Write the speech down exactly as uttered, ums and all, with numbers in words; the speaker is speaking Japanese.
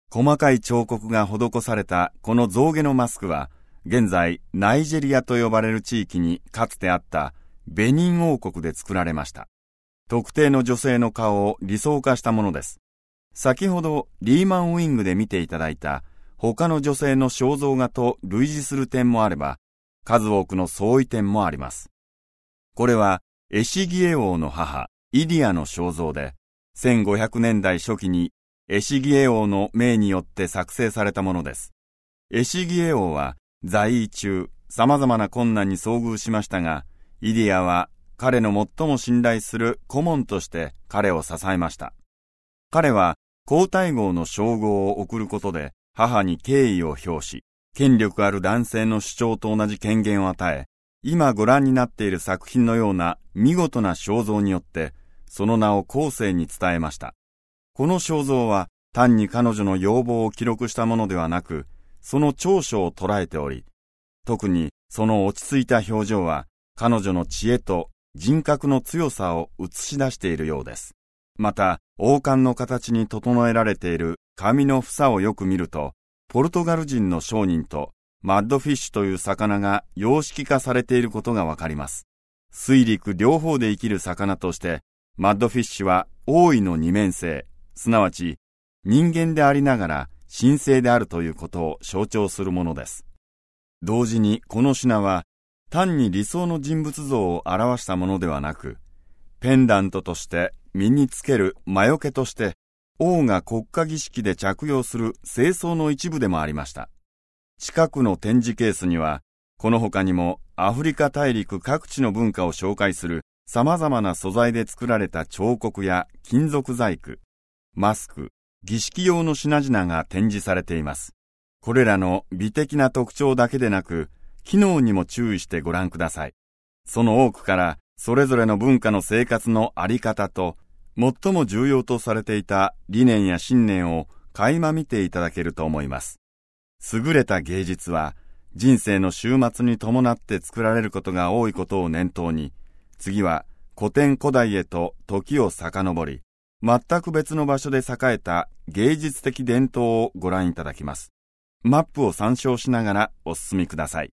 細かい彫刻が施されたこの象牙のマスクは、現在ナイジェリアと呼ばれる地域にかつてあったベニン王国で作られました。特定の女性の顔を理想化したものです。先ほどリーマンウィングで見ていただいた他の女性の肖像画と類似する点もあれば、数多くの相違点もあります。これはエシギエ王の母イディアの肖像で、せんごひゃくねんだい初期にエシギエ王の命によって作成されたものです。エシギエ王は在位中様々な困難に遭遇しましたが、イディアは彼の最も信頼する顧問として彼を支えました。彼は皇太后の称号を贈ることで母に敬意を表し、権力ある男性の主張と同じ権限を与え、今ご覧になっている作品のような見事な肖像によってその名を後世に伝えました。この肖像は単に彼女の要望を記録したものではなく、その長所を捉えており、特にその落ち着いた表情は彼女の知恵と人格の強さを映し出しているようです。また、王冠の形に整えられている髪の房をよく見ると、ポルトガル人の商人とマッドフィッシュという魚が様式化されていることがわかります。水陸両方で生きる魚として、マッドフィッシュは王位の二面性、すなわち人間でありながら神聖であるということを象徴するものです。同時にこの品は単に理想の人物像を表したものではなく、ペンダントとして身につける魔除けとして王が国家儀式で着用する正装の一部でもありました。近くの展示ケースには、この他にもアフリカ大陸各地の文化を紹介する様々な素材で作られた彫刻や金属細工、マスク、儀式用の品々が展示されています。これらの美的な特徴だけでなく、機能にも注意してご覧ください。その多くから、それぞれの文化の生活のあり方と、最も重要とされていた理念や信念を垣間見ていただけると思います。優れた芸術は、人生の終末に伴って作られることが多いことを念頭に、次は古典古代へと時を遡り、全く別の場所で栄えた芸術的伝統をご覧いただきます。マップを参照しながらお進みください。